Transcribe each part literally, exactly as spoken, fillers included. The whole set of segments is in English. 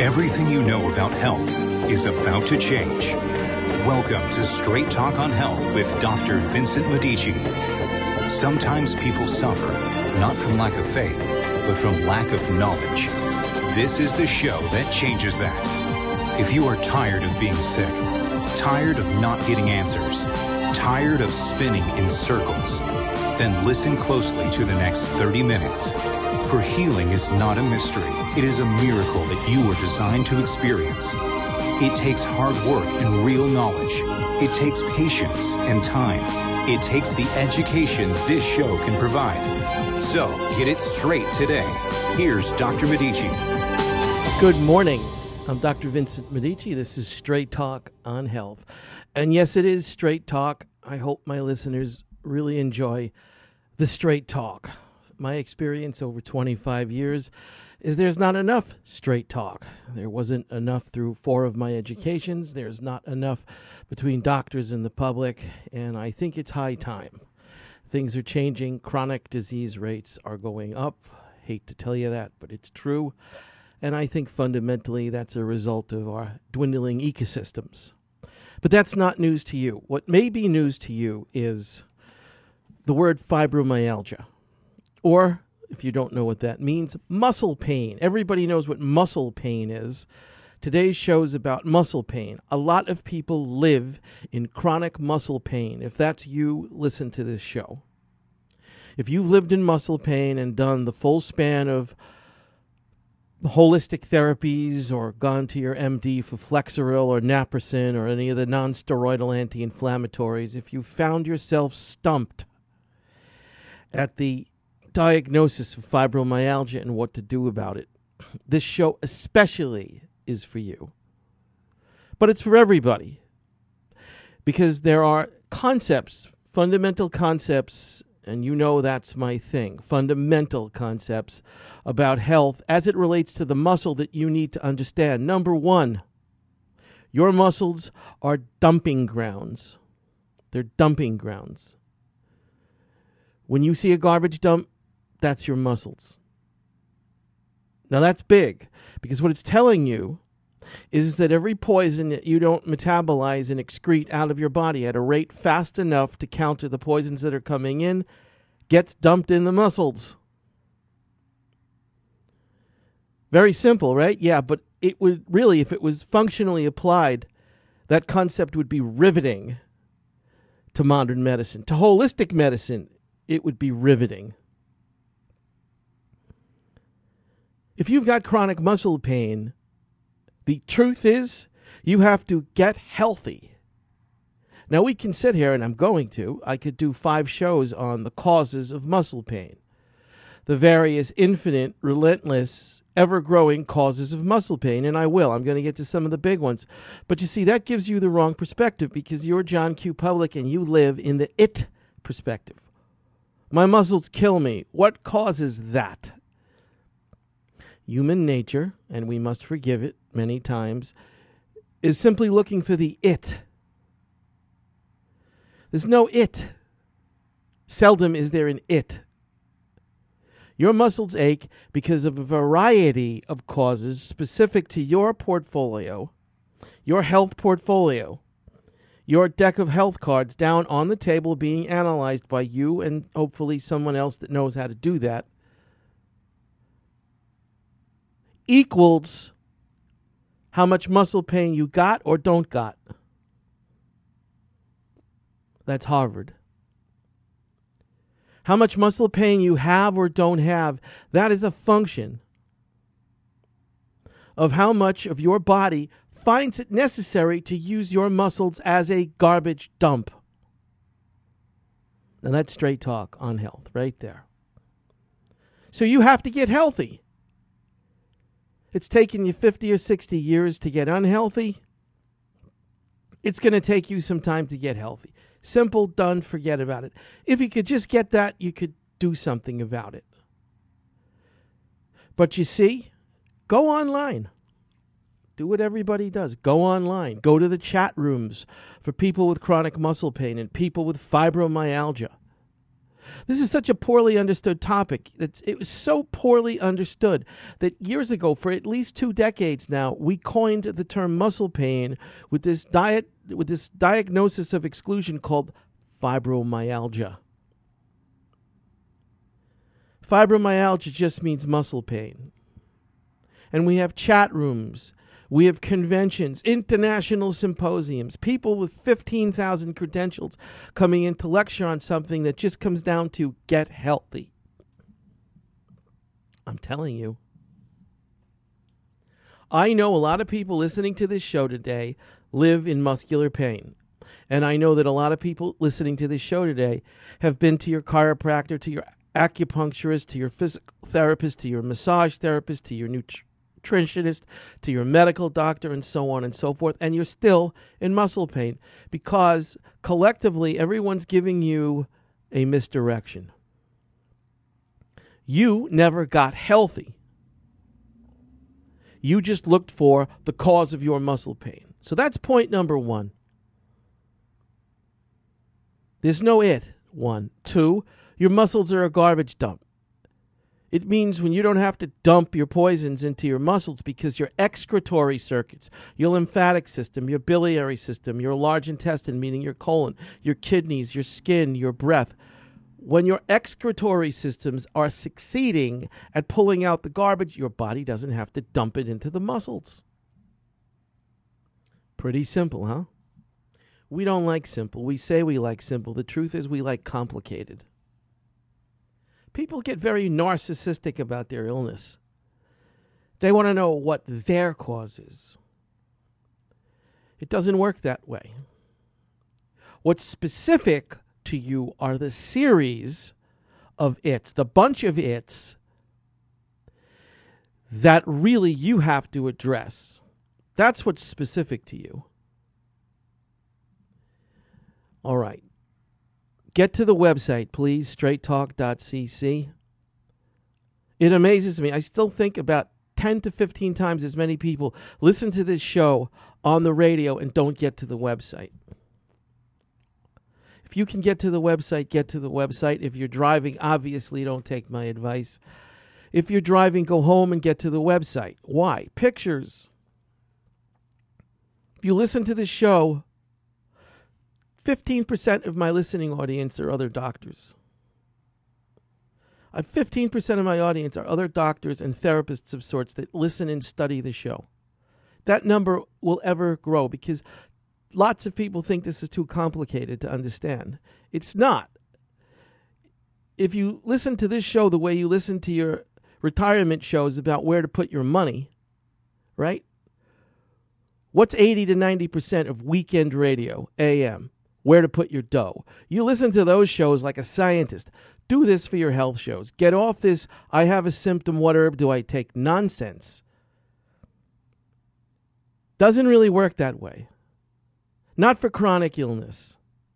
Everything you know about health is about to change. Welcome to Straight Talk on Health with Doctor Vincent Medici. Sometimes people suffer, not from lack of faith, but from lack of knowledge. This is the show that changes that. If you are tired of being sick, tired of not getting answers, tired of spinning in circles, then listen closely to the next thirty minutes. For healing is not a mystery. It is a miracle that you were designed to experience. It takes hard work and real knowledge. It takes patience and time. It takes the education this show can provide. So, get it straight today. Here's Doctor Medici. Good morning. I'm Doctor Vincent Medici. This is Straight Talk on Health. And yes, it is Straight Talk. I hope my listeners really enjoy the Straight Talk. My experience over twenty-five years is there's not enough straight talk. There wasn't enough through four of my educations. There's not enough between doctors and the public, and I think it's high time. Things are changing. Chronic disease rates are going up. Hate to tell you that, but it's true. And I think fundamentally that's a result of our dwindling ecosystems. But that's not news to you. What may be news to you is the word fibromyalgia. Or, if you don't know what that means, muscle pain. Everybody knows what muscle pain is. Today's show is about muscle pain. A lot of people live in chronic muscle pain. If that's you, listen to this show. If you've lived in muscle pain and done the full span of holistic therapies or gone to your M D for Flexeril or Naprosyn or any of the non-steroidal anti-inflammatories, if you found yourself stumped at the diagnosis of fibromyalgia and what to do about it, this show especially is for you. But it's for everybody, because there are concepts, fundamental concepts, and you know that's my thing, fundamental concepts about health as it relates to the muscle that you need to understand. Number one, your muscles are dumping grounds. They're dumping grounds. When you see a garbage dump, that's your muscles. Now that's big, because what it's telling you is that every poison that you don't metabolize and excrete out of your body at a rate fast enough to counter the poisons that are coming in gets dumped in the muscles. Very simple, right? Yeah, but it would really, if it was functionally applied, that concept would be riveting to modern medicine. To holistic medicine, it would be riveting. If you've got chronic muscle pain, the truth is you have to get healthy. Now, we can sit here, and I'm going to. I could do five shows on the causes of muscle pain, the various infinite, relentless, ever-growing causes of muscle pain, and I will. I'm going to get to some of the big ones. But you see, that gives you the wrong perspective, because you're John Q. Public and you live in the it perspective. My muscles kill me. What causes that? Human nature, and we must forgive it many times, is simply looking for the it. There's no it. Seldom is there an it. Your muscles ache because of a variety of causes specific to your portfolio, your health portfolio, your deck of health cards down on the table being analyzed by you and hopefully someone else that knows how to do that, equals how much muscle pain you got or don't got. That's Harvard. How much muscle pain you have or don't have, that is a function of how much of your body finds it necessary to use your muscles as a garbage dump. Now that's straight talk on health right there. So you have to get healthy. It's taken you fifty or sixty years to get unhealthy. It's going to take you some time to get healthy. Simple, done, forget about it. If you could just get that, you could do something about it. But you see, go online. Do what everybody does. Go online. Go to the chat rooms for people with chronic muscle pain and people with fibromyalgia. This is such a poorly understood topic. It's, it was so poorly understood that years ago, for at least two decades now, we coined the term muscle pain with this diet, with this diagnosis of exclusion called fibromyalgia. Fibromyalgia just means muscle pain. And we have chat rooms, we have conventions, international symposiums, people with fifteen thousand credentials coming in to lecture on something that just comes down to get healthy. I'm telling you. I know a lot of people listening to this show today live in muscular pain. And I know that a lot of people listening to this show today have been to your chiropractor, to your acupuncturist, to your physical therapist, to your massage therapist, to your nutritionist, to your medical doctor, and so on and so forth, and you're still in muscle pain because collectively everyone's giving you a misdirection. You never got healthy. You just looked for the cause of your muscle pain. So that's point number one. There's no it, one. Two, your muscles are a garbage dump. It means when you don't have to dump your poisons into your muscles because your excretory circuits, your lymphatic system, your biliary system, your large intestine, meaning your colon, your kidneys, your skin, your breath, when your excretory systems are succeeding at pulling out the garbage, your body doesn't have to dump it into the muscles. Pretty simple, huh? We don't like simple. We say we like simple. The truth is we like complicated. People get very narcissistic about their illness. They want to know what their cause is. It doesn't work that way. What's specific to you are the series of its, the bunch of its that really you have to address. That's what's specific to you. All right. Get to the website, please, straight talk dot c c. It amazes me. I still think about ten to fifteen times as many people listen to this show on the radio and don't get to the website. If you can get to the website, get to the website. If you're driving, obviously don't take my advice. If you're driving, go home and get to the website. Why? Pictures. If you listen to this show, fifteen percent of my listening audience are other doctors. Uh, fifteen percent of my audience are other doctors and therapists of sorts that listen and study the show. That number will ever grow because lots of people think this is too complicated to understand. It's not. If you listen to this show the way you listen to your retirement shows about where to put your money, right? What's eighty to ninety percent of weekend radio, A M? Where to put your dough. You listen to those shows like a scientist. Do this for your health shows. Get off this, I have a symptom, what herb do I take? Nonsense. Doesn't really work that way. Not for chronic illness.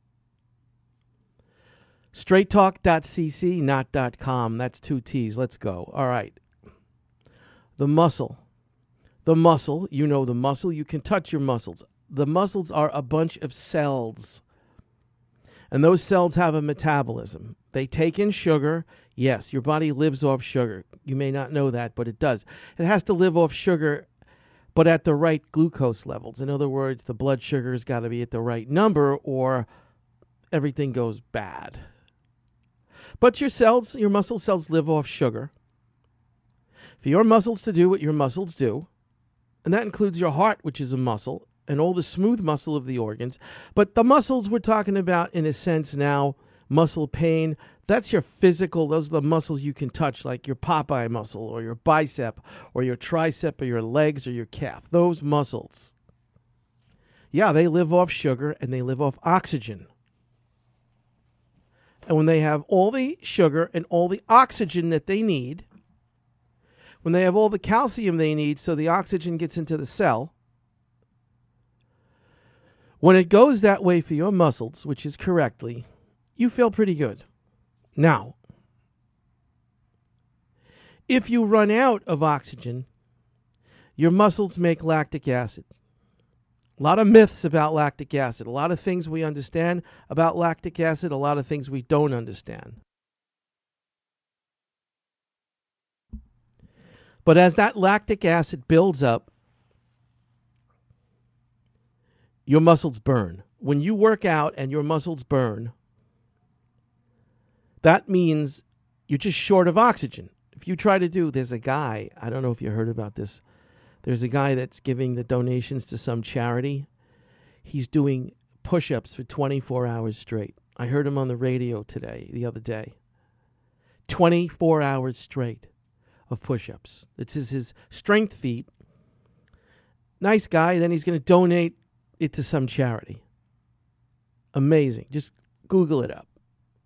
straight talk dot c c, not .com. That's two T's. Let's go. All right. The muscle. The muscle, you know the muscle. You can touch your muscles. The muscles are a bunch of cells. And those cells have a metabolism. They take in sugar. Yes, your body lives off sugar. You may not know that, but it does. It has to live off sugar, but at the right glucose levels. In other words, the blood sugar has got to be at the right number or everything goes bad. But your cells, your muscle cells live off sugar. For your muscles to do what your muscles do, and that includes your heart, which is a muscle, and all the smooth muscle of the organs. But the muscles we're talking about, in a sense now, muscle pain, that's your physical, those are the muscles you can touch, like your Popeye muscle or your bicep or your tricep or your legs or your calf. Those muscles. Yeah, they live off sugar and they live off oxygen. And when they have all the sugar and all the oxygen that they need, when they have all the calcium they need so the oxygen gets into the cell, when it goes that way for your muscles, which is correctly, you feel pretty good. Now, if you run out of oxygen, your muscles make lactic acid. A lot of myths about lactic acid. A lot of things we understand about lactic acid, a lot of things we don't understand. But as that lactic acid builds up, your muscles burn. When you work out and your muscles burn, that means you're just short of oxygen. If you try to do, there's a guy, I don't know if you heard about this, there's a guy that's giving the donations to some charity. He's doing push-ups for twenty-four hours straight. I heard him on the radio today, the other day. twenty-four hours straight of push-ups. This is his strength feat. Nice guy. Then he's going to donate it to some charity. Amazing. Just Google it up.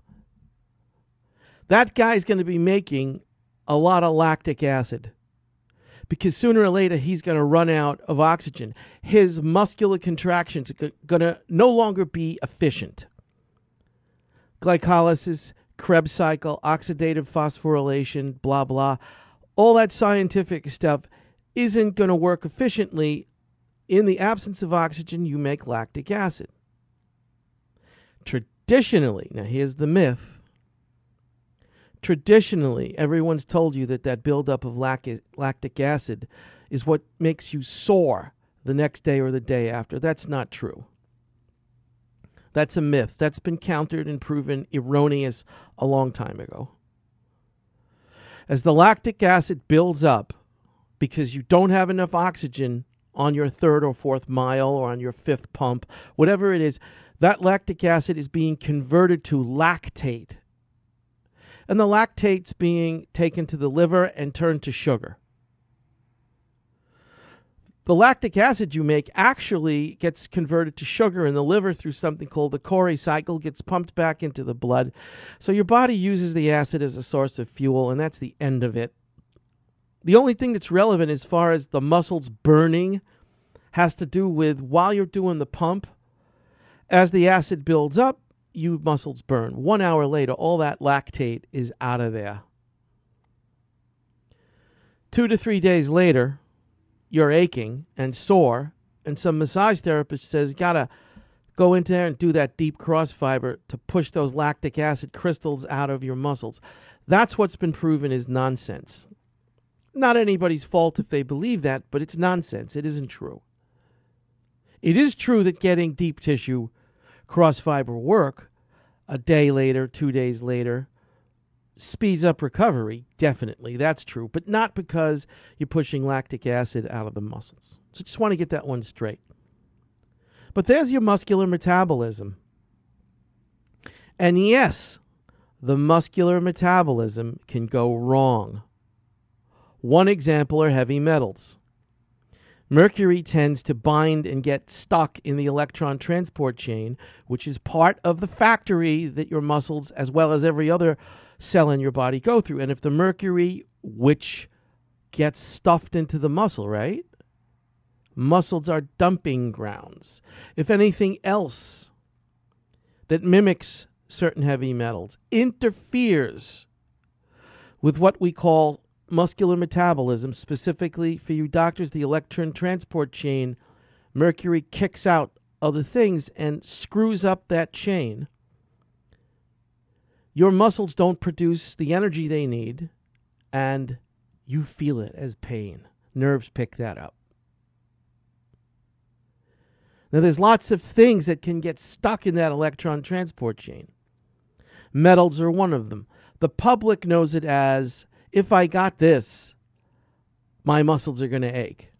That guy's going to be making a lot of lactic acid because sooner or later he's going to run out of oxygen. His muscular contractions are going to no longer be efficient. Glycolysis, Krebs cycle, oxidative phosphorylation, blah, blah. All that scientific stuff isn't going to work efficiently. In the absence of oxygen, you make lactic acid. Traditionally, now here's the myth. Traditionally, everyone's told you that that buildup of lac- lactic acid is what makes you sore the next day or the day after. That's not true. That's a myth. That's been countered and proven erroneous a long time ago. As the lactic acid builds up because you don't have enough oxygen on your third or fourth mile or on your fifth pump, whatever it is, that lactic acid is being converted to lactate. And the lactate's being taken to the liver and turned to sugar. The lactic acid you make actually gets converted to sugar in the liver through something called the Cori cycle, gets pumped back into the blood. So your body uses the acid as a source of fuel, and that's the end of it. The only thing that's relevant as far as the muscles burning has to do with while you're doing the pump, as the acid builds up, you muscles burn. One hour later, all that lactate is out of there. Two to three days later, you're aching and sore, and some massage therapist says, you gotta go in there and do that deep cross fiber to push those lactic acid crystals out of your muscles. That's what's been proven is nonsense. Not anybody's fault if they believe that, but it's nonsense. It isn't true. It is true that getting deep tissue cross fiber work a day later, two days later, speeds up recovery, definitely. That's true, but not because you're pushing lactic acid out of the muscles. So just want to get that one straight. But there's your muscular metabolism. And yes, the muscular metabolism can go wrong. One example are heavy metals. Mercury tends to bind and get stuck in the electron transport chain, which is part of the factory that your muscles, as well as every other cell in your body, go through. And if the mercury, which gets stuffed into the muscle, right? Muscles are dumping grounds. If anything else that mimics certain heavy metals interferes with what we call muscular metabolism, specifically for you doctors, the electron transport chain, mercury kicks out other things and screws up that chain. Your muscles don't produce the energy they need, and you feel it as pain. Nerves pick that up. Now, there's lots of things that can get stuck in that electron transport chain. Metals are one of them. The public knows it as, if I got this, my muscles are going to ache.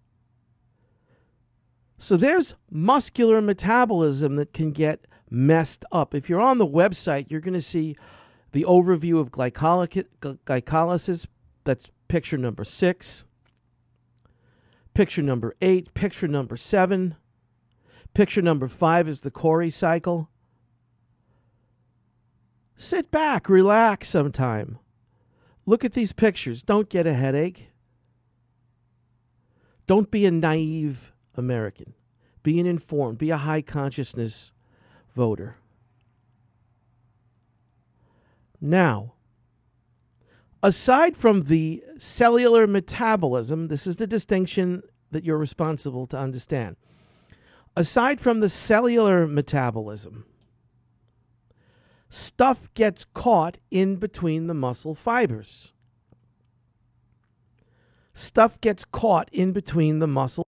So there's muscular metabolism that can get messed up. If you're on the website, you're going to see the overview of glycolysis. That's picture number six. Picture number eight. Picture number seven. Picture number five is the Cori cycle. Sit back, relax sometime. Look at these pictures. Don't get a headache. Don't be a naive American. Be an informed, be a high consciousness voter. Now, aside from the cellular metabolism, this is the distinction that you're responsible to understand. Aside from the cellular metabolism, stuff gets caught in between the muscle fibers. stuff gets caught in between the muscle